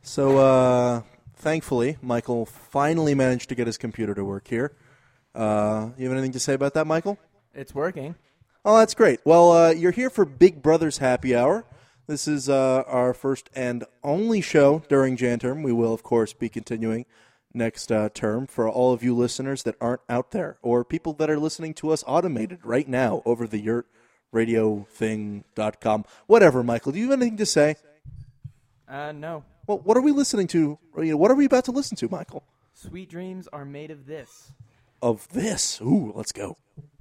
Thankfully, Michael finally managed to get his computer to work here. You have anything to say about that, Michael? It's working. Oh, that's great. Well, you're here for Big Brother's Happy Hour. This is our first and only show during Jan term. We will, of course, be continuing next term for all of you listeners that aren't out there or people that are listening to us automated right now over the yurtradiothingy.com. Whatever, Michael. Do you have anything to say? No. Well, what are we listening to? What are we about to listen to, Michael? Sweet dreams are made of this. Of this? Ooh, let's go.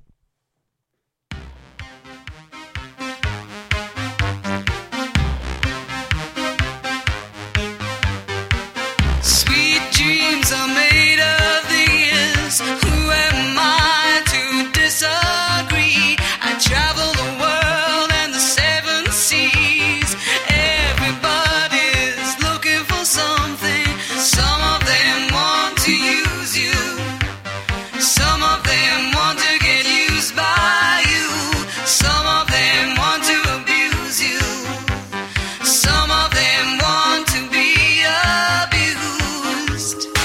Sweet dreams are made of this. Who am I to disagree? I travel the world and the seven seas. Everybody's looking for something. Some of them want to use you. Some of them want to get used by you. Some of them want to abuse you. Some of them want to be abused.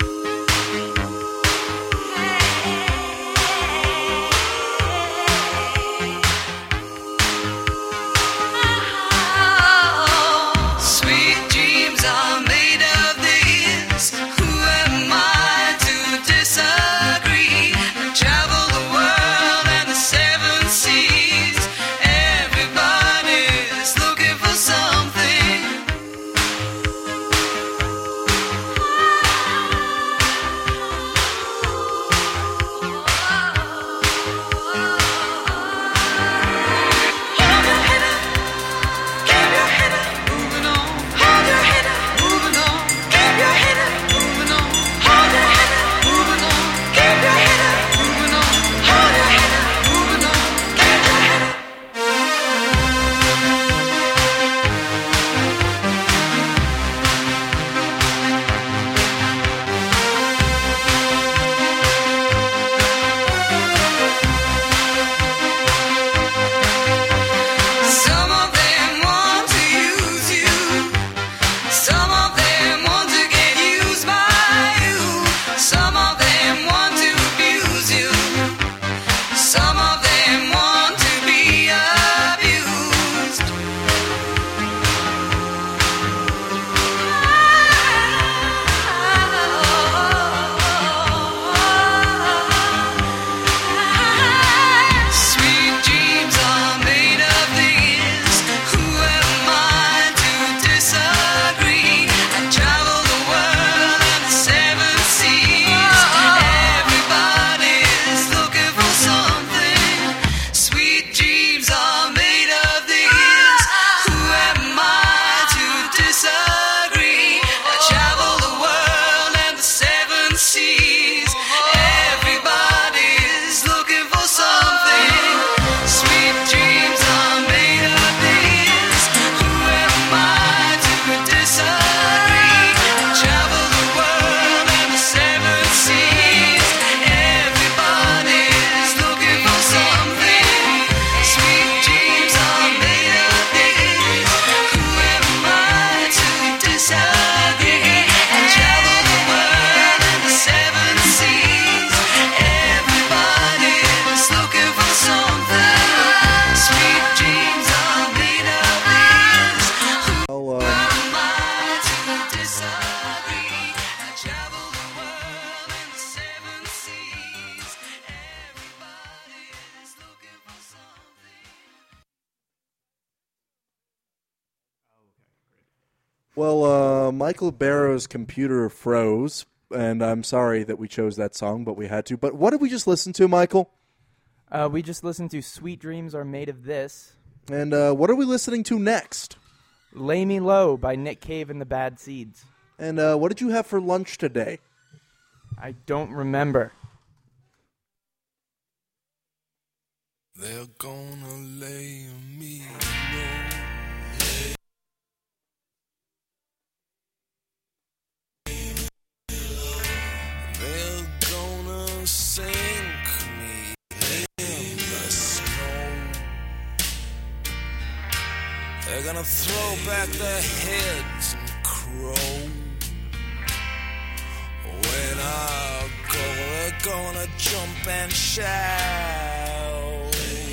Sweet dreams are made of this. Who am I to disagree? I travel the world and the seven seas. Everybody's looking for something. Hold your head up, keep your head up, moving on. Hold your head up, moving on. Keep your head up, moving on. Hold your head up, moving on. Keep your head up, moving on. Hold your head up, moving on. Keep your head up. Some of them want to use you. Some of them want to get used by you. Some of them want to abuse you. Some of them want to be abused. Sweet dreams are made of this. Who am I to disagree? I travel the world and the seven seas. Everybody's looking for something. Sweet dreams are made of this. Who am I to disagree? I travel the world and the seven seas. Everybody's looking for something. Sweet dreams are made of this. Who am I to disagree? I travel the world and the seven seas. Everybody's looking for something. Sweet dreams are made of this. Who am I to disagree? I travel the world and the seven seas. Everybody's looking for something. Sweet dreams are made of this. Well, Am I to disagree? I travel the world and the seven seas. Everybody's looking for something. Michael Barrow's computer froze, and I'm sorry that we chose that song, but we had to. But what did we just listen to, Michael? We just listened to Sweet Dreams Are Made of This. And what are we listening to next? Lay Me Low by Nick Cave and the Bad Seeds. And what did you have for lunch today? I don't remember. They're gonna lay me low. They're gonna sink me in the snow. They're gonna throw back their heads and crow. gonna jump and shout.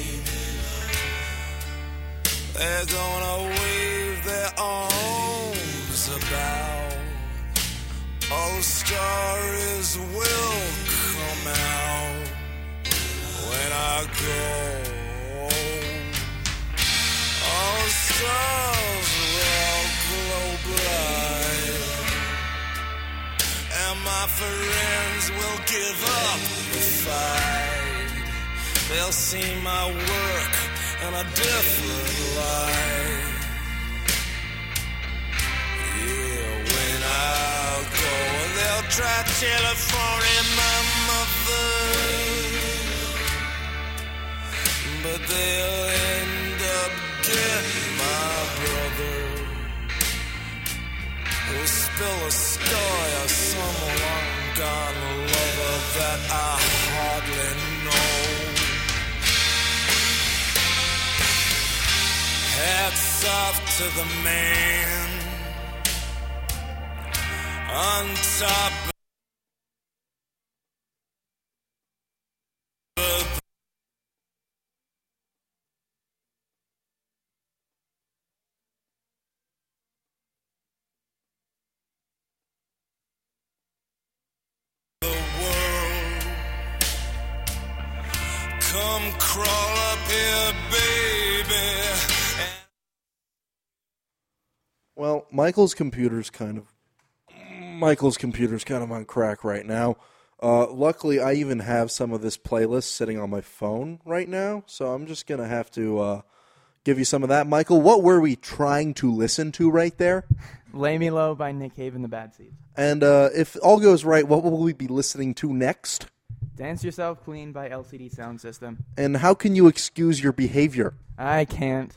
They're gonna wave their arms about. All the stars will come out when I go. All the stars will glow bright, and my friends will give up the fight. They'll see my work in a different light. Yeah, when I go, they'll try telephoning my mother, but they'll end up getting my brother, who'll spill a story of some long-gone lover that I hardly know. Hats off to the man on top of the world. Come crawl up here, baby. Well, Michael's computer's kind of on crack right now. Luckily, I even have some of this playlist sitting on my phone right now, so I'm just going to have to give you some of that. Michael, what were we trying to listen to right there? Lay Me Low by Nick Cave and the Bad Seeds. And if all goes right, what will we be listening to next? Dance Yourself Clean by LCD Sound System. And how can you excuse your behavior? I can't.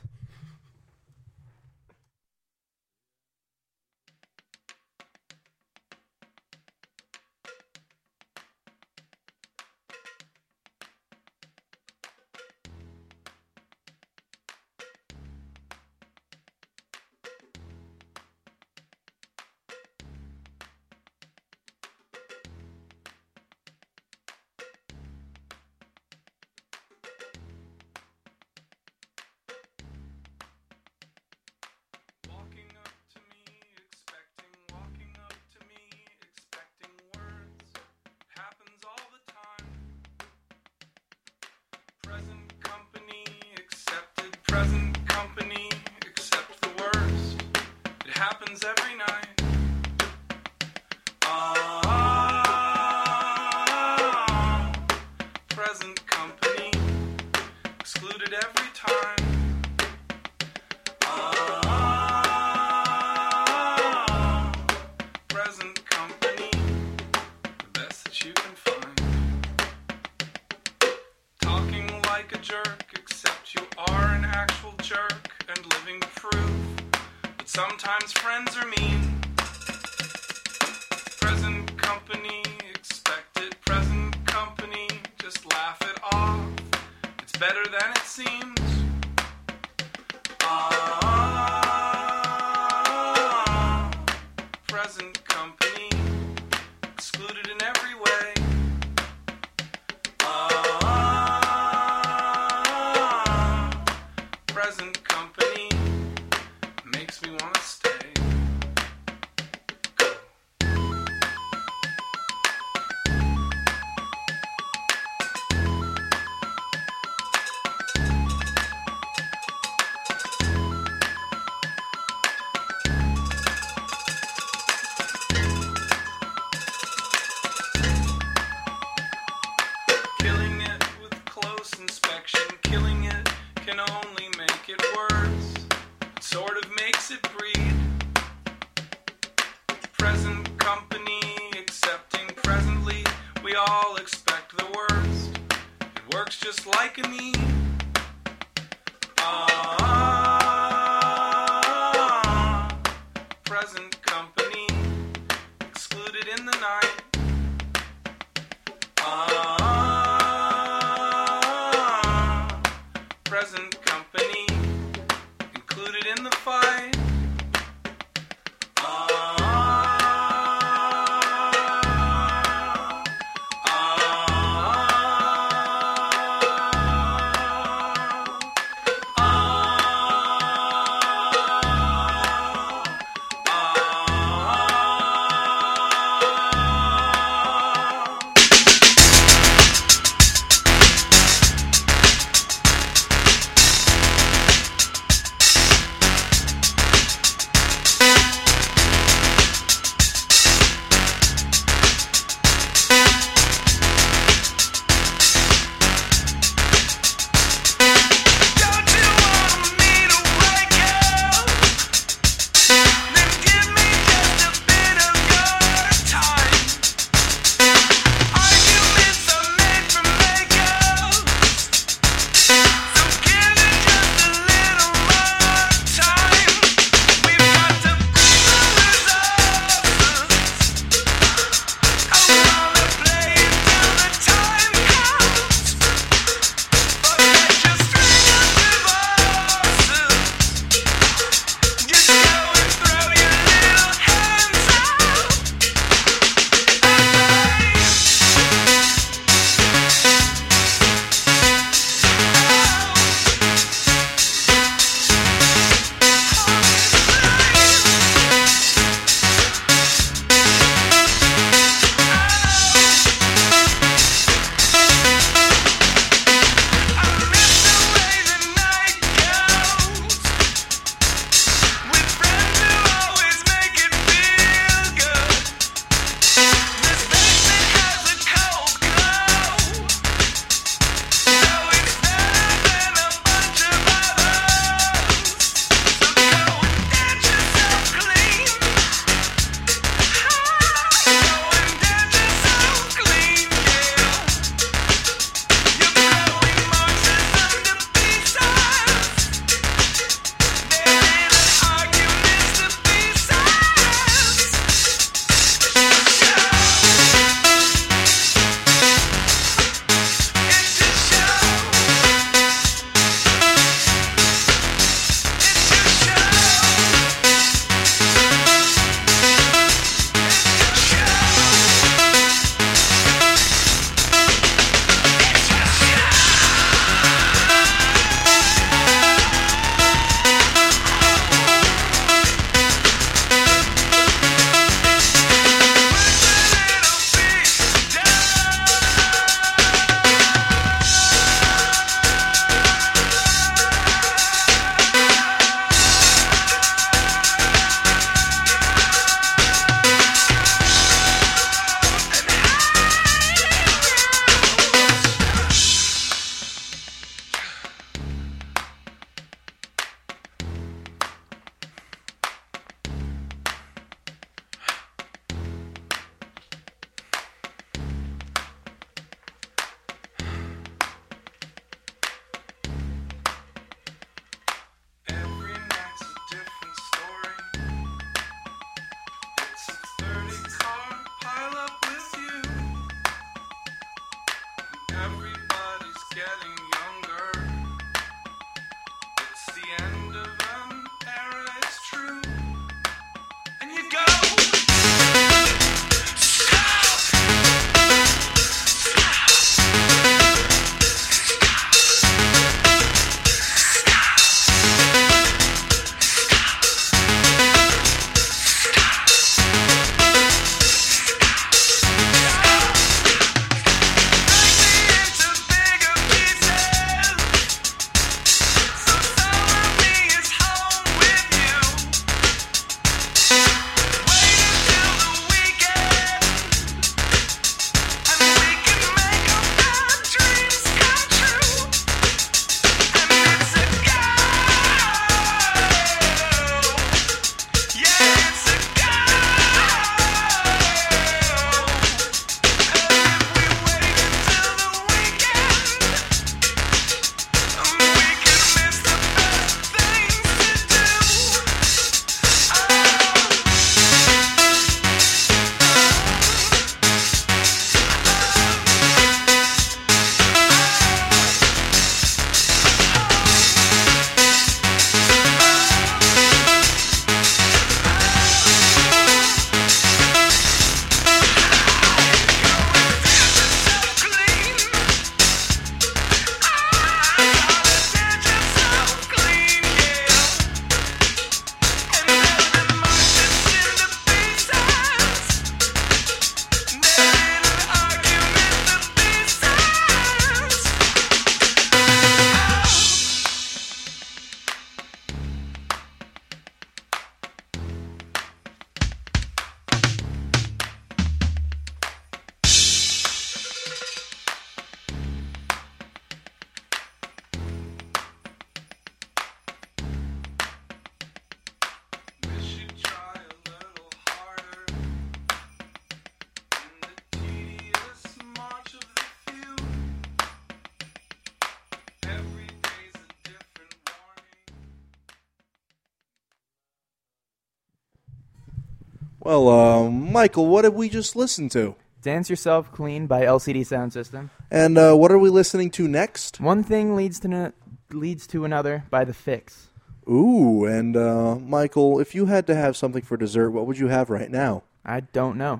Present company, accept the worst. It happens every night. Present company, excluded every time. Present company, the best that you can find. Talking like a jerk, except you are an actual jerk and living proof. But sometimes friends are mean. Present company, expect it. Present company, just laugh it off. It's better than it seems. Present company, excluded in every way. Present company makes me want to stay. Killing it with close inspection, killing it can only make it worse. It sort of makes it breed. Present company accepting presently, we all expect the worst. It works just like a need. Present company excluded in the night. Present company included in the fight. Well, Michael, what did we just listen to? Dance Yourself Clean by LCD Sound System. And what are we listening to next? One Thing Leads to Another by The Fix. Ooh, and Michael, if you had to have something for dessert, what would you have right now? I don't know.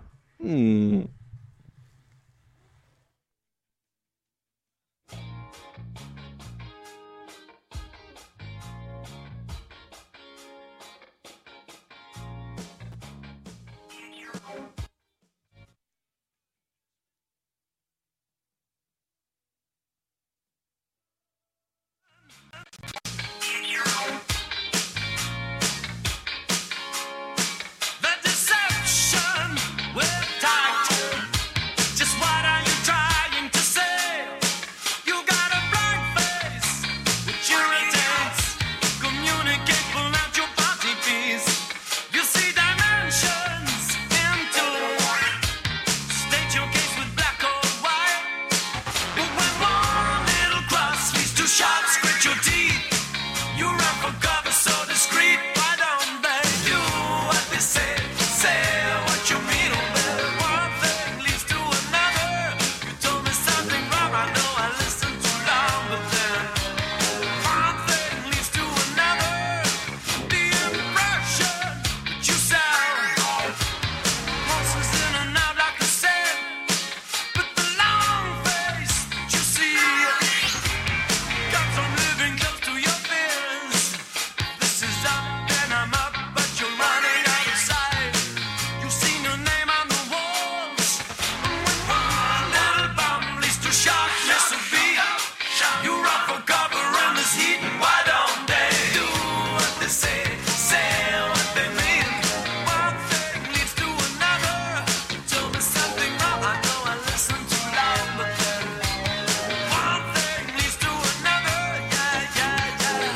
The deception with tact. Just what are you trying to say? You got a blank face, which irritates. Communicate, pull out your body piece. You see dimensions into. State your case with black or white. But when one little cross leads to shots, grit your teeth. You run for cover so discreet. Why don't they do what they say? Say what you mean. One thing leads to another. You told me something wrong. I know I listened too long, but then one thing leads to another. The impression that you sound passes in and out like I said. But the long face that you see comes from living close to your fears. This is up, then I'm up, but you're running out of sight. You've seen your name on the walls. And when one little bomb leads to shock, miss a beat. You run for cover in this heat. Why don't they do what they say what they mean? One thing leads to another. You told me something wrong. I know I listened too loud, but then one thing leads to another. Yeah.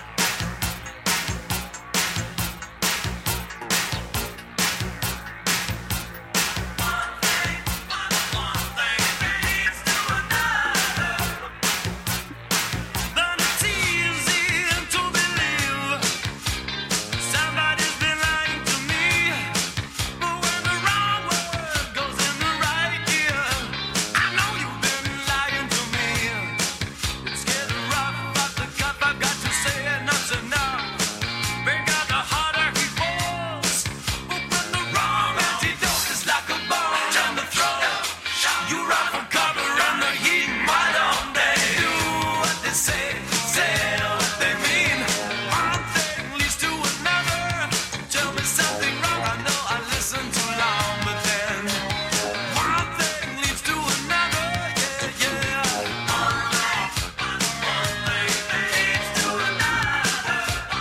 Then it's easy to believe somebody's been lying to me. But when the wrong word goes in the right ear, I know you've been lying to me. It's getting rough off the cuff. I've got to say enough's enough. Break out the harder he falls. But when the wrong antidote is like a bomb on the throat, you run for cover in the heat. Why don't they do what they say what they mean? One thing leads to another. Tell me something wrong. I know I listened too long, but then one thing leads to another. Yeah. One thing leads to another.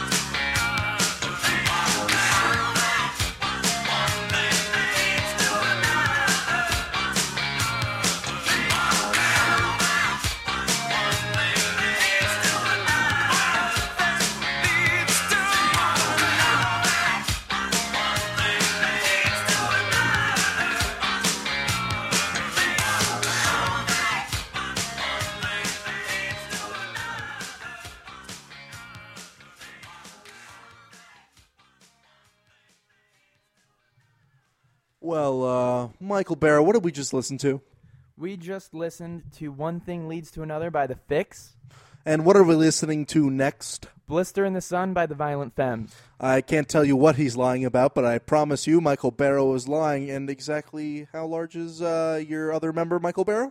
Well, Michael Barrow, what did we just listen to? We just listened to One Thing Leads to Another by The Fix. And what are we listening to next? Blister in the Sun by The Violent Femmes. I can't tell you what he's lying about, but I promise you Michael Barrow is lying. And exactly how large is your other member, Michael Barrow?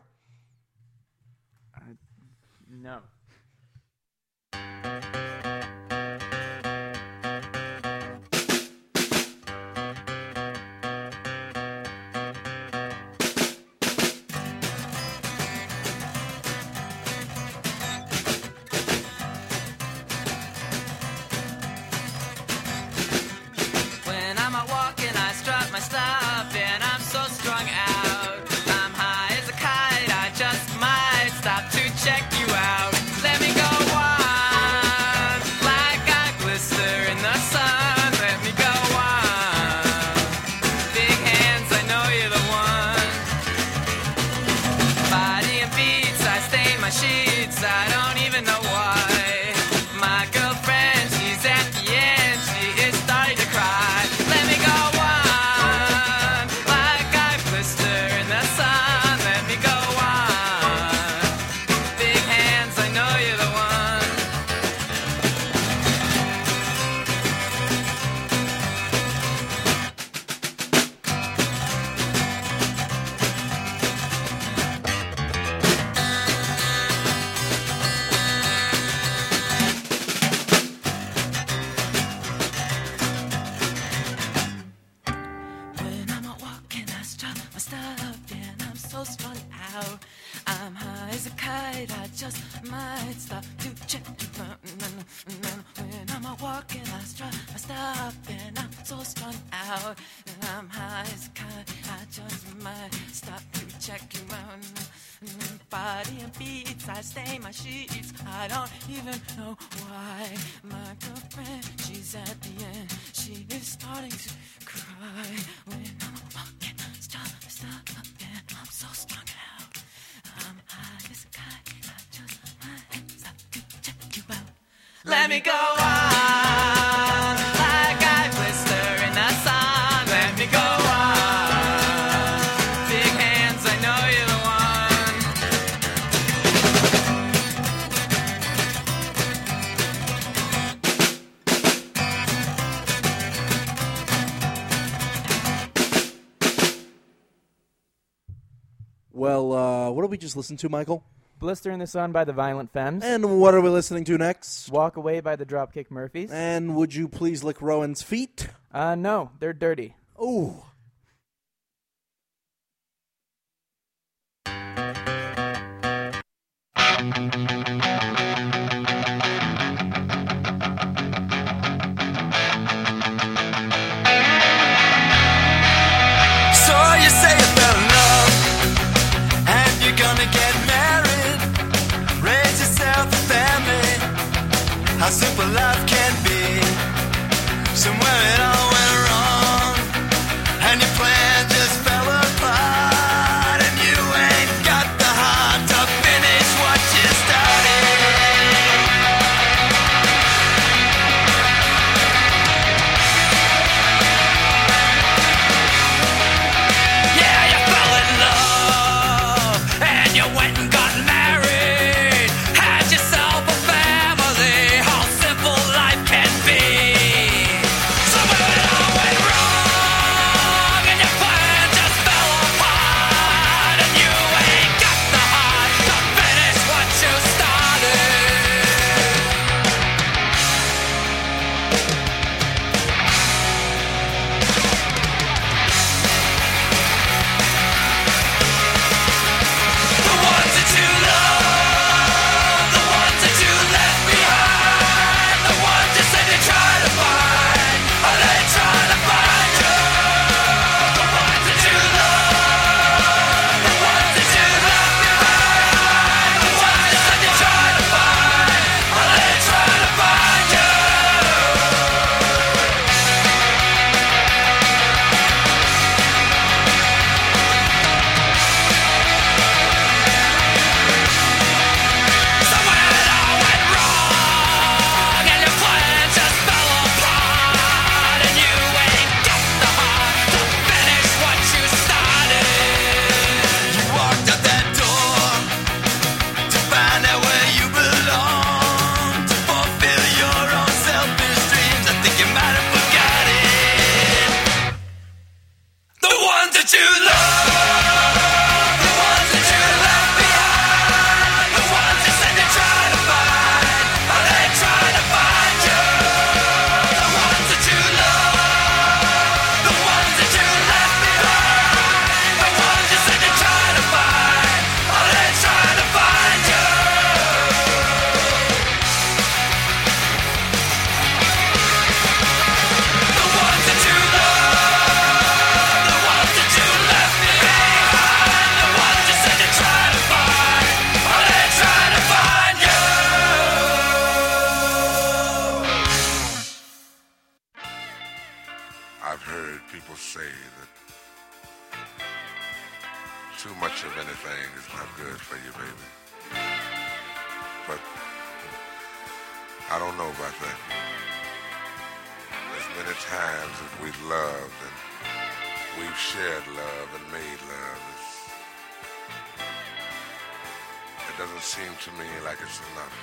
No. When I'm out walking, I strut my stuff, and I'm so strung out. I'm high as a kite, I just might stop to check you out. Let me go on, like I glister in the sun. Let me go on, big hands, I know you're the one. Body and beats, I stain my sheets, I don't even know why. My girlfriend, she's at the end, she is starting to cry. Let me go on, messed up and I'm so strung out. I'm high as a kite, I just might stop to check the mountain. When I'm walking, I strut, I stop and I'm so strung out. And I'm high as a kite, I just might stop to check you out. Body and beats, I stain my sheets. I don't even know why. My girlfriend, she's at the end. She is starting to cry. When I'm walking, stop, and I'm so strung out. I'm high as a kite, I just might stop to check you out. Let me go on, like I blister in the sun. Let me go on, big hands, I know you're the one. Well, what did we just listen to, Michael? Blister in the Sun by the Violent Femmes. And what are we listening to next? Walk Away by the Dropkick Murphys. And would you please lick Rowan's feet? No, they're dirty. Ooh. So you say you fell in love, and you're gonna get married, raise yourself a family. How simple life can be. Somewhere it all went wrong, and your plan just fell apart, and you ain't got the heart to finish what you started. Yeah, you fell in love, and you went and got married, had yourself a family. How simple life can be. Somewhere it all went wrong, and your plan just fell apart, and you ain't got the heart to finish what you started. The ones that you love, the ones that you left behind, the ones you said you try to find, are they trying to find you? The ones that you love, the ones that you left behind, the ones you said you try to find, are they trying to find you? Somewhere it all went wrong, and your plan just fell apart, and you ain't got the heart to finish what you started. You walked out that door to find out where you belong, to fulfill your own selfish dreams. I think you might have forgot it. The ones that you love, the ones that you left behind, the ones you said you try to find, are they trying to find you? The ones that you love, the ones that you left behind, the ones you said you try to find, are they trying to find you? The ones that you love, the ones that you left behind, the ones you said you try to find, are they trying to find you? I've heard people say that too much of anything is not good for you, baby. But I don't know about that. As many times as we've loved and we've shared love and made love, it doesn't seem to me like it's enough.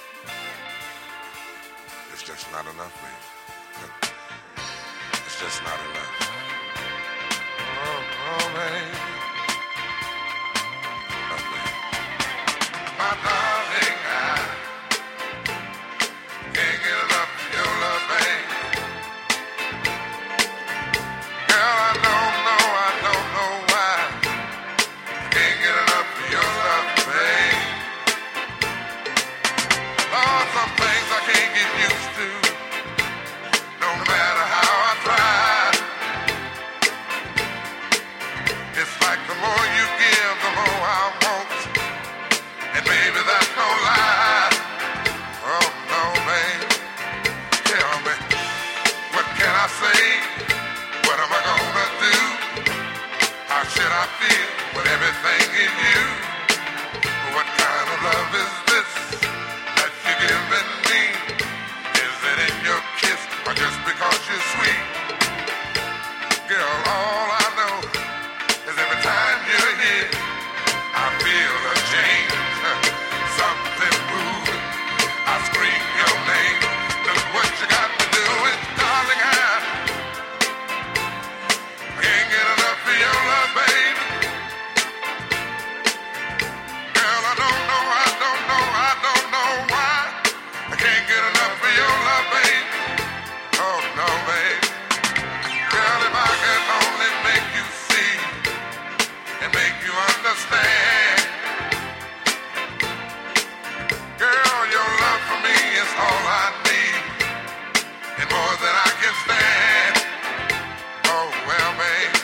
It's just not enough, baby. It's just not enough. Oh, baby. Oh, baby. My darling, I can't get enough of your love, baby. Girl, I don't know why. should I feel when everything is you? What kind of love is this that you're giving me? Is it in your kiss or just because you're sweet? Girl, all I know is every time you're here, I feel a change, something moving. I scream your name. Look what you got to do it, darling. I can't get enough of your love, baby. Girl, I don't know why. I can't get enough of your love, baby. Oh, no, baby. Girl, if I could only make you see and make you understand. Girl, your love for me is all I need and more than I can stand. Oh, well, baby,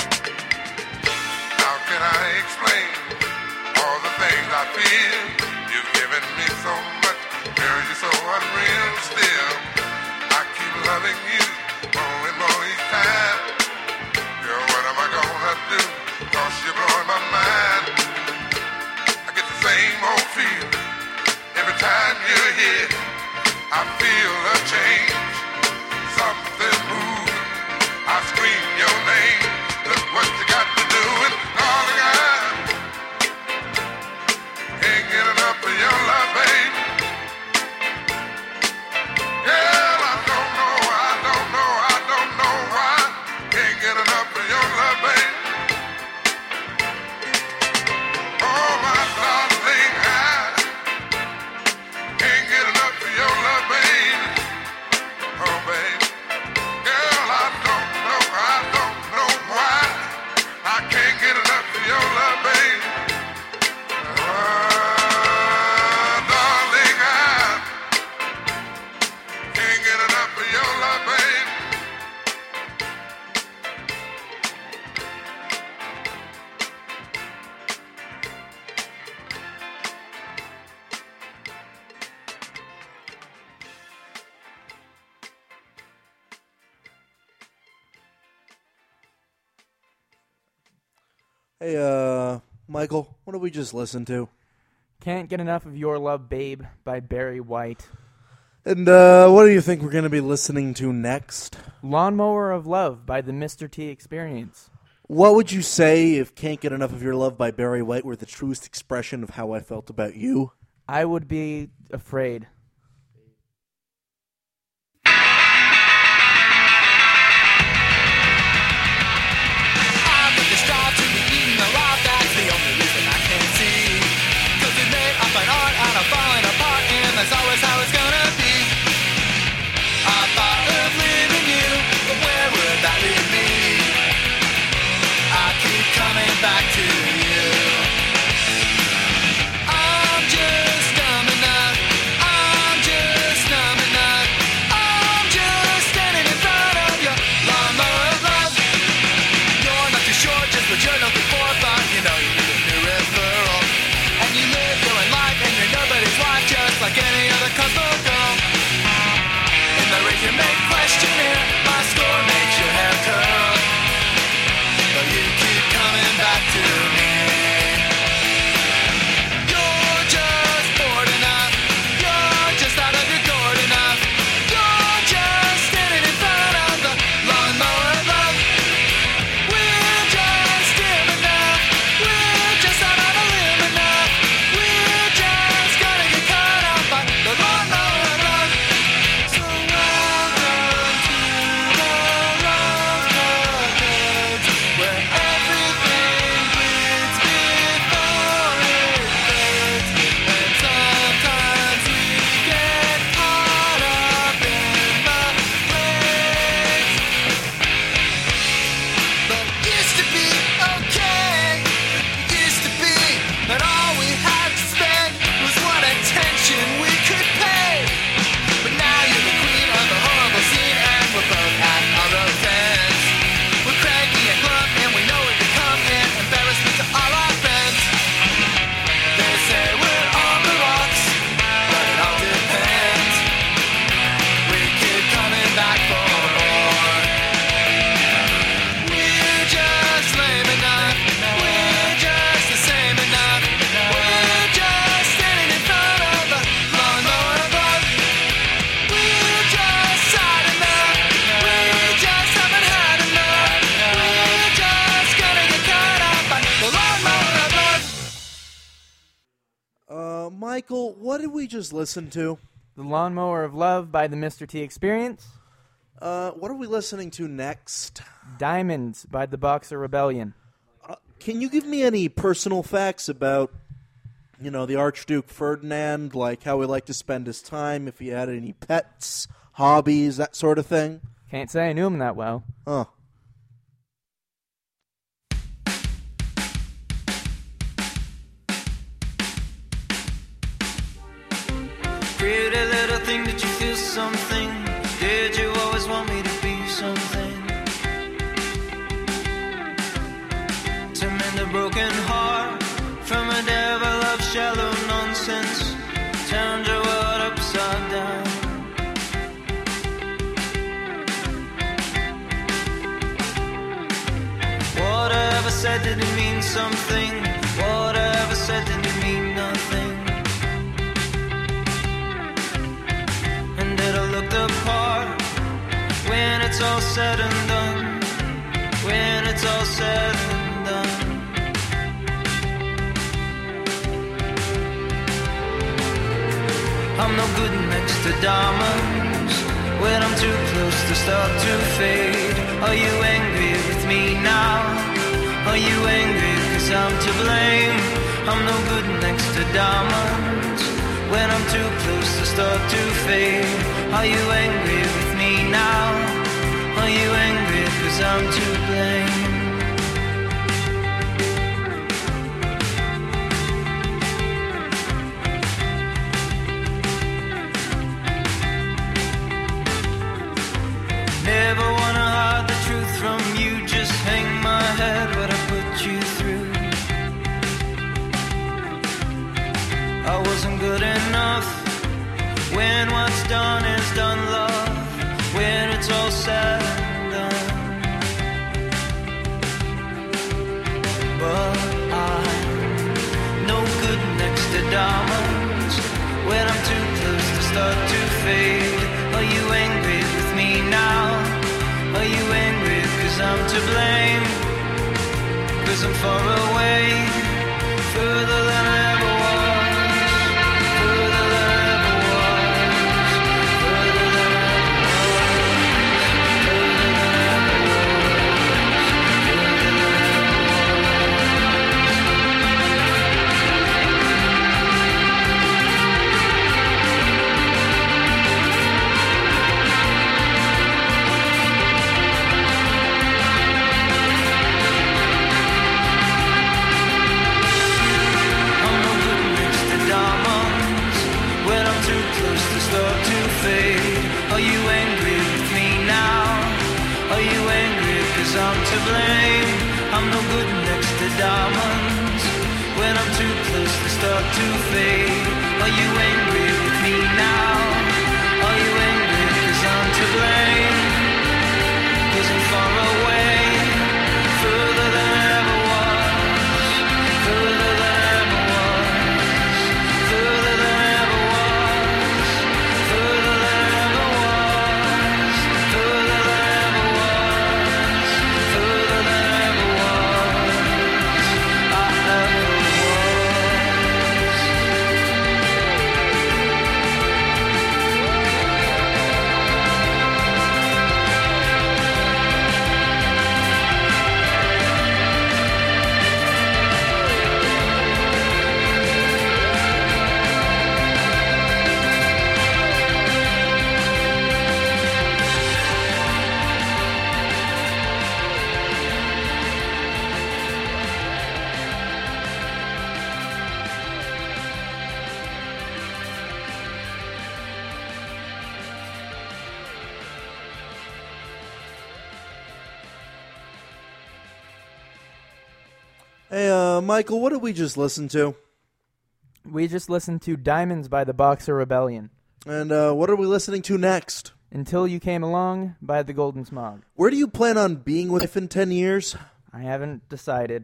how can I explain all the things I feel? You've given me so much, girl, you're so unreal still. I keep loving you more and more each time. Girl, what am I gonna do? 'Cause you're blowing my mind. I get the same old feeling every time you're here. I feel a change, something moving. I scream your name. Look what you got to do it, darling. I can't get enough of your love, baby. Girl, I don't know why. Can't get enough of your love, baby. Oh, my darling, I can't get enough of your love, baby. Oh, baby. Girl, I don't know why. I can't get enough of your love, baby. Oh, darling, I can't get enough of your love, baby. Hey, Michael, what did we just listen to? Can't Get Enough of Your Love, Babe by Barry White. And what do you think we're going to be listening to next? Lawnmower of Love by the Mr. T Experience. What would you say if Can't Get Enough of Your Love by Barry White were the truest expression of how I felt about you? I would be afraid. I think the straw to be eaten alive, that's the only reason I can see. 'Cause we made up an art and I'm falling apart, and that's always how it's gonna be. I thought of leaving you, but where would that leave me? I keep coming back to you. I'm just dumb enough. I'm just numb enough. I'm just standing in front of your lawnmower of love. You're not too short, just what you're looking for, but you know you need a new referral. And you live your own life, and you're nobody's wife, just like any other Cosmo girl. In the raise you make questionnaire, my score makes your hair curl. But you keep coming back to me. You're just bored enough. You're just out of your gourd enough. You're just standing in front of the lawnmower of love. We're just in Michael, what did we just listen to? The Lawnmower of Love by the Mr. T Experience. What are we listening to next? Diamonds by the Boxer Rebellion. Can you give me any personal facts about, the Archduke Ferdinand, like how he liked to spend his time, if he had any pets, hobbies, that sort of thing? Can't say I knew him that well. Huh. Pretty little thing, did you feel something? Did you always want me to be something? To mend a broken heart from a devil of shallow nonsense, turned your world upside down. Whatever said, did it mean something? Whatever said, did it mean nothing? And did I look the part when it's all said and done? When it's all said and done. I'm no good next to diamonds when I'm too close to start to fade. Are you angry with me now? Are you angry cause I'm to blame? I'm no good next to diamonds when I'm too close to start to fade. Are you angry with me now? Are you angry cause I'm to blame? Never wanna hide the truth from you, just hang my head what I put you through. I wasn't good enough when what's done is done, love. When it's all said and done. But I'm no good next to diamonds when I'm too close to start to fade. Are you angry with me now? Are you angry cause I'm to blame? Cause I'm far away, further than I ever was, further than I ever was, further than I ever was, further than I ever was, further than I start to fade. Are you angry with me now? Are you angry cause I'm to blame? I'm no good next to diamonds when I'm too close to start to fade. Are you angry with me now? Are you angry cause I'm to blame? Cause I'm far away, further than I ever was, further than I ever was, further than I ever was, further than I ever was, further than I ever was, further than I ever was, I ever was. Hey, Michael, what did we just listen to? We just listened to Diamonds by the Boxer Rebellion. And what are we listening to next? Until You Came Along by the Golden Smog. Where do you plan on being with life in 10 years? I haven't decided.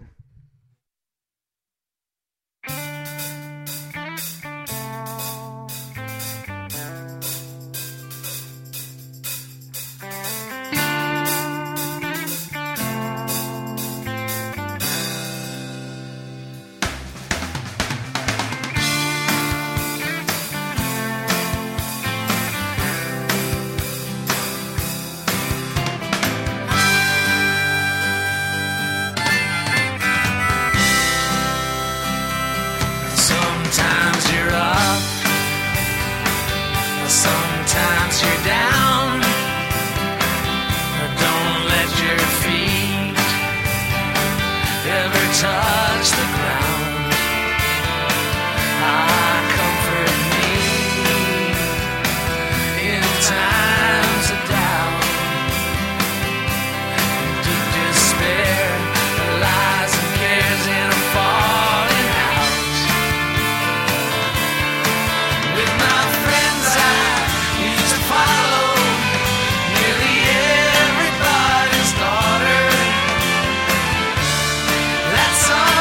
touch the ground. Comfort me in times of doubt. Deep despair lies and cares in a falling house. With my friends I used to follow nearly everybody's daughter. That's all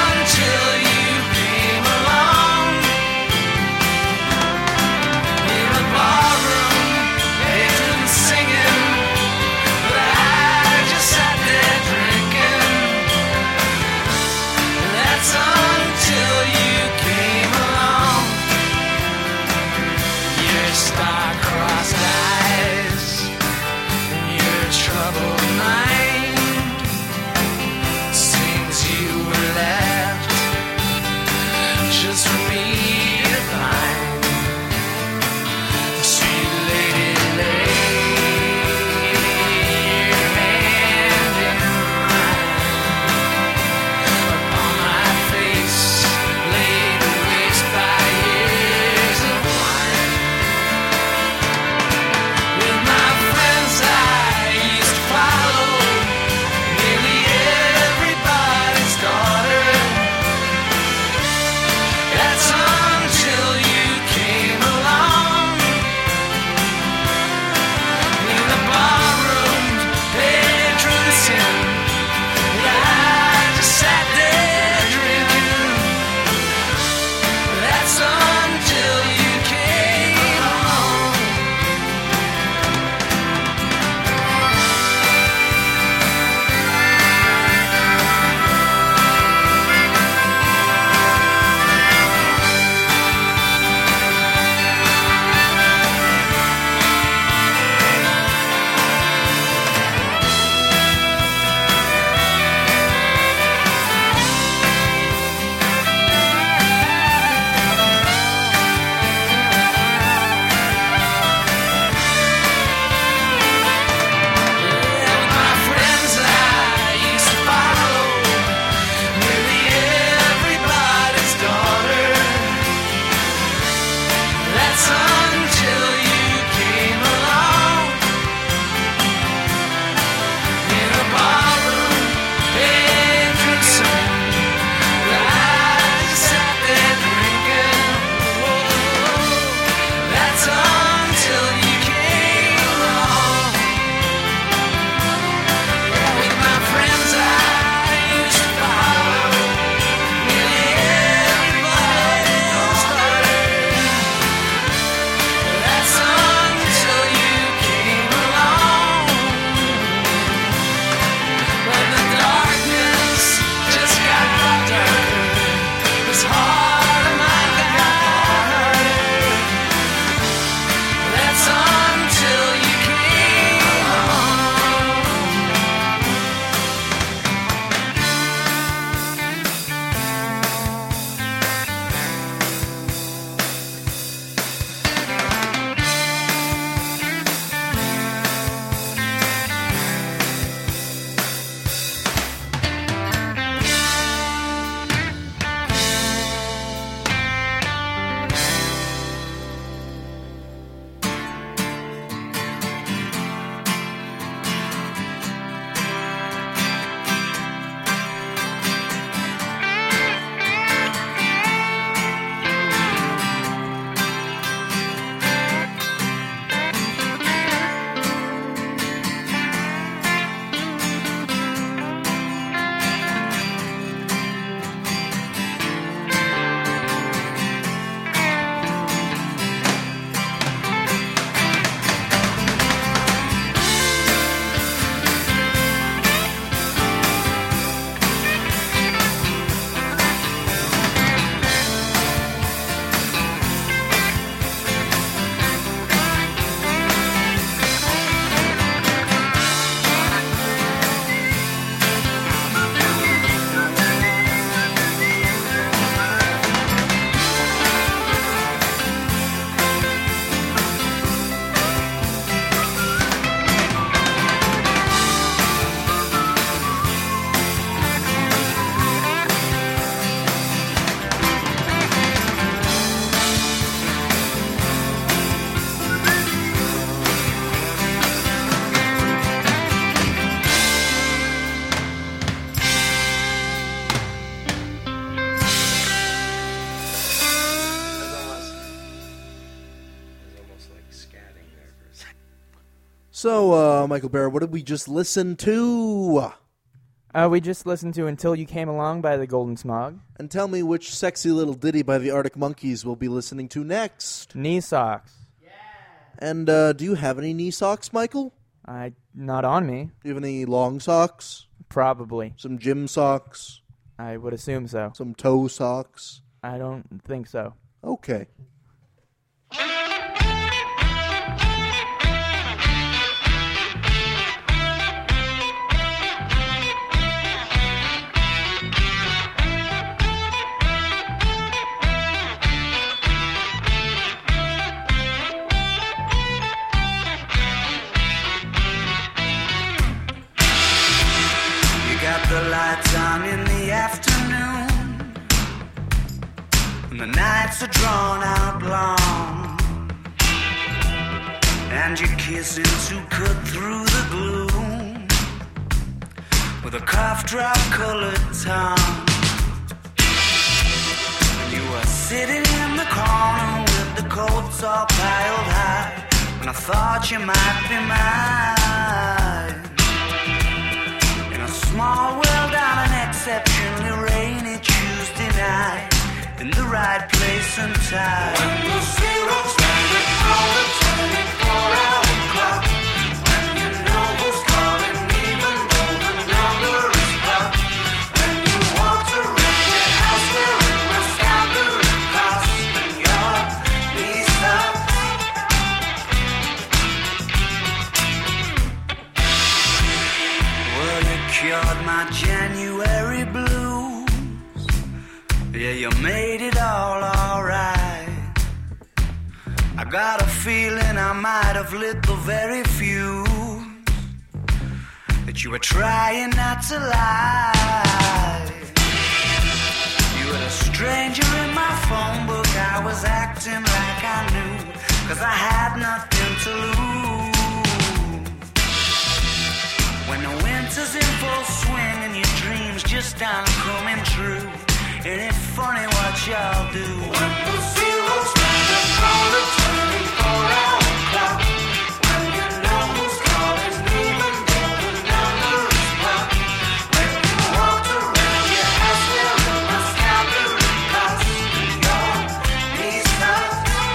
So, Michael Bear, what did we just listen to? We just listened to Until You Came Along by the Golden Smog. And tell me which sexy little ditty by the Arctic Monkeys we'll be listening to next. Knee Socks. And do you have any knee socks, Michael? Not on me. Do you have any long socks? Probably. Some gym socks? I would assume so. Some toe socks? I don't think so. Okay. Got the lights on in the afternoon, and the nights are drawn out long, and you're kissing to cut through the gloom with a cough drop colored tongue. And you were sitting in the corner with the coats all piled high, when I thought you might be mine. Small world on an exceptionally rainy Tuesday night, in the right place and time. When the zero's standing on the 24-hour clock, when you know who's calling, even though the number is blocked. When you walk around your house wearing my scandalous cross, and your knees up. Cured my January blues. Yeah, you made it all alright. I got a feeling I might have lit the very fuse that you were trying not to lie. You were a stranger in my phone book. I was acting like I knew, 'cause I had nothing to lose. When the winter's in full swing and your dreams just aren't coming true, ain't it funny what y'all do? When the zero's standing on the 24-hour clock, when you know who's calling, even though the number is blocked. When you walked around your house wearing my scandalous cross, and your knees up.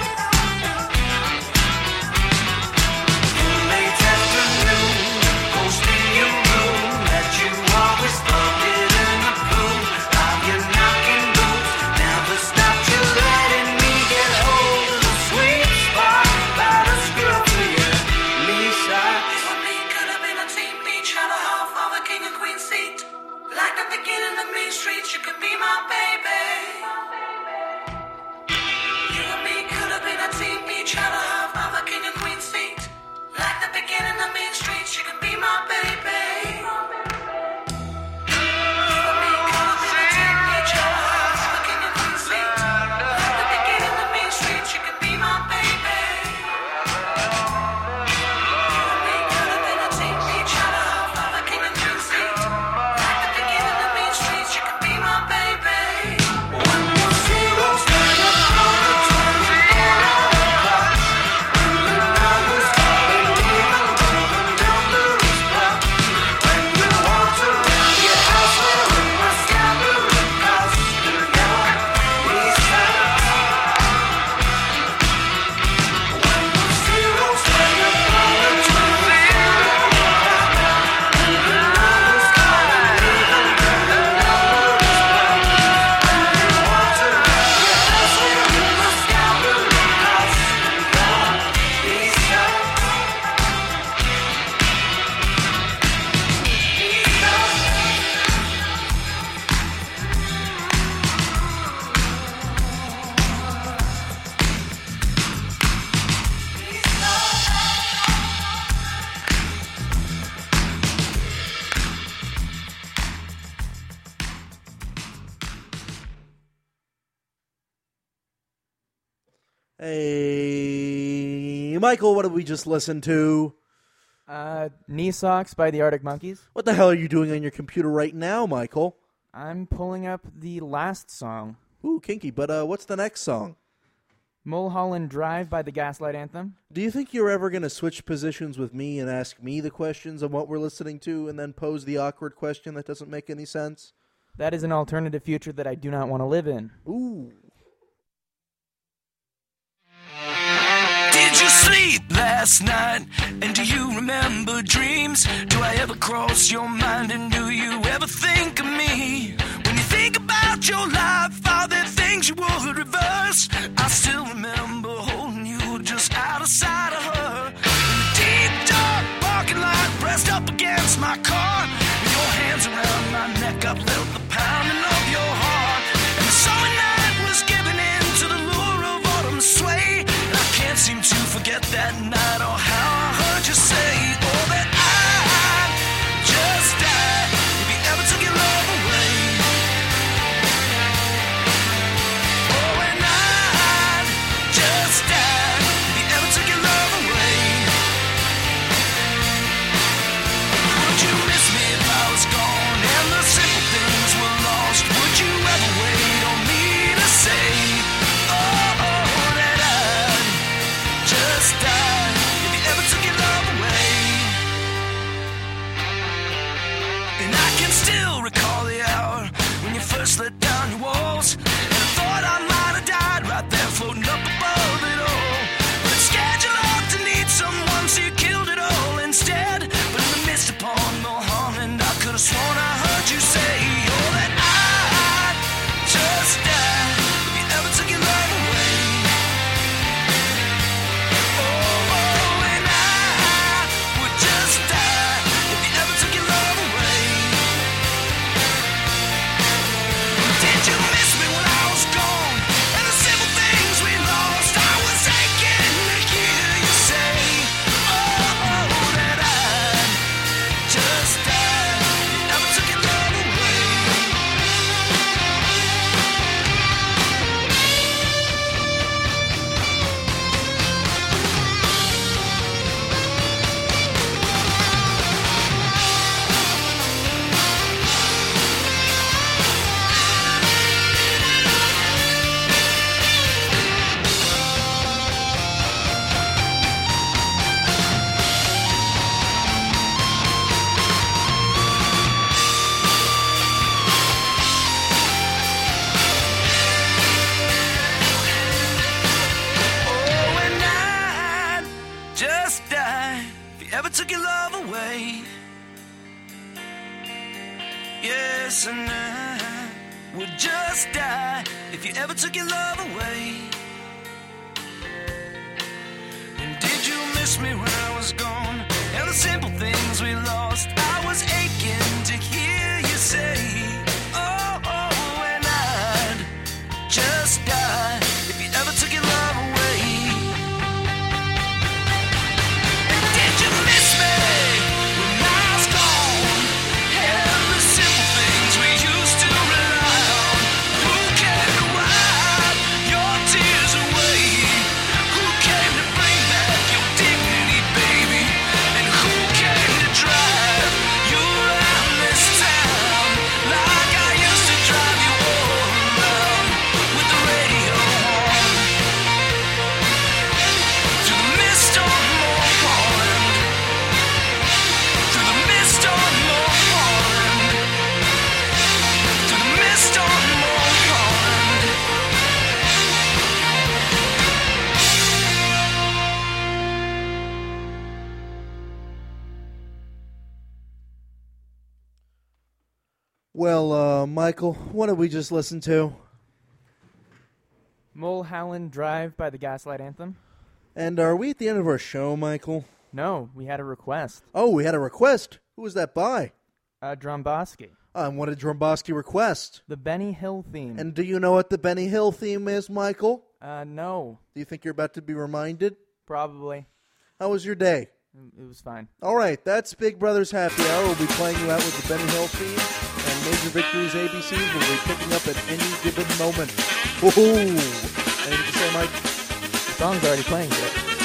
Late afternoon, ghost in your room that you always thought it in the pool of your knocking boots. Never stopped you letting me get hold of the sweet spot by the scruff of your knee socks. You and me could have been a team, each had a half of a king and queen seat. Like the beginning of Main Street, you could be my baby. You and me could have been a team, each had a half of a king and queen seat. Like the beginning of Main Street, you could be my baby. You and me could have been a team, each had a half of a king and queen seat. Like the beginning of Main Street, you could be my baby. You and me could have been a team, each had a half of a king and queen seat. Like the beginning of Main Street, you could be my baby. When the zero's standing on the 24-hour clock, when you know who's calling, even though the number is blocked. When you walked around your house wearing my scandalous cross, and your knees up. When the zero's standing on the 24-hour clock, when you know who's calling, even though the number is blocked. When you walked around your house wearing my scandalous cross, and your knees up. Hey, Michael, what did we just listen to? Knee Socks by the Arctic Monkeys. What the hell are you doing on your computer right now, Michael? I'm pulling up the last song. Ooh, kinky, but what's the next song? Mulholland Drive by the Gaslight Anthem. Do you think you're ever going to switch positions with me and ask me the questions on what we're listening to and then pose the awkward question that doesn't make any sense? That is an alternative future that I do not want to live in. Ooh. Did you sleep last night? And do you remember dreams? Do I ever cross your mind? And do you ever think of me? When you think about your life, are there things you would reverse? I still remember holding you just out of sight of her. In the deep dark parking lot, pressed up against my car. With your hands around my neck, I felt the pounding of your heart. And the summer night was giving in to the lure of autumn's sway. And I can't seem to forget that night or how I heard you say, oh, that I just died if you ever took your love away. Oh, and I just died if you ever took your love away. Would you miss me if I was gone and the simple things were lost? Would you ever wait on me to say, oh, that I'd just die if you ever took your love away? And I can still recall the hour when you first let down your walls. And I thought I might have died right there floating up above it all. But it scared you off to need someone, so you killed it all instead. But in the midst upon Mulholland, I could have sworn I heard you say, oh, that I just died if you ever took your love away. Oh, and I would just die if you ever took your love away. Did you miss me when I was gone? And the simple things we lost, I was aching to hear you say, oh, that I'd just die if you ever took your love away. Oh, and I'd just die if you ever took your love away. Yes, and I would just die if you ever took your love away. And did you miss me when I was gone? And the simple things we lost, I was aching to hear you say, oh, and I'd just die if you ever took your love away. And did you miss me when I was gone? And the simple things we used to rely on. Who came to wipe your tears away? Who came to bring back your dignity, baby? And who came to drive you around this town like I used to drive you all around with the radio on? Through the mist on Mulholland, through the mist on Mulholland, through the mist on Mulholland. Well, Michael, what did we just listen to? Mulholland Drive by the Gaslight Anthem. And are we at the end of our show, Michael? No, we had a request. Oh, we had a request. Who was that by? Dromboski. And what did Dromboski request? The Benny Hill theme. And do you know what the Benny Hill theme is, Michael? No, Do you think you're about to be reminded? probably. How was your day? It was fine. All right, that's Big Brother's Happy Hour. We'll be playing you out with the Benny Hill theme, and Major Victories ABCs will be picking up at any given moment. Woohoo! Anything to say, Mike? The song's already playing, Jake.